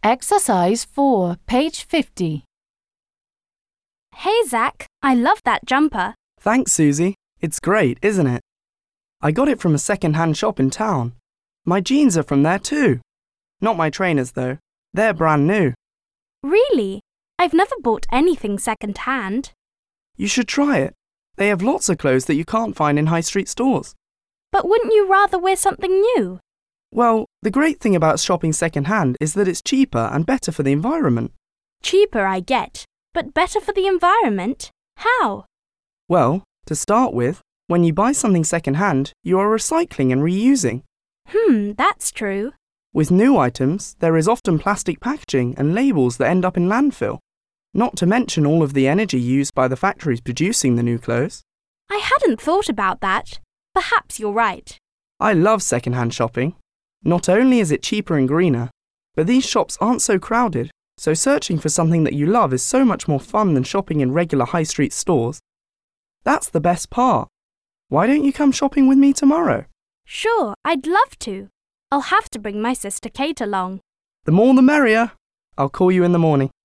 Exercise 4, page 50. Hey, Zach, I love that jumper. Thanks, Susie. It's great, isn't it? I got it from a second-hand shop in town. My jeans are from there too. Not my trainers, though. They're brand new. Really? I've never bought anything second-hand. You should try it. They have lots of clothes that you can't find in high street stores. But wouldn't you rather wear something new? Well, the great thing about shopping second-hand is that it's cheaper and better for the environment. Cheaper, I get, but better for the environment? How? Well, to start with, when you buy something second-hand, you are recycling and reusing. That's true. With new items, there is often plastic packaging and labels that end up in landfill. Not to mention all of the energy used by the factories producing the new clothes. I hadn't thought about that. Perhaps you're right. I love second-hand shopping. Not only is it cheaper and greener, but these shops aren't so crowded, so searching for something that you love is so much more fun than shopping in regular high street stores. That's the best part. Why don't you come shopping with me tomorrow? Sure, I'd love to. I'll have to bring my sister Kate along. The more the merrier. I'll call you in the morning.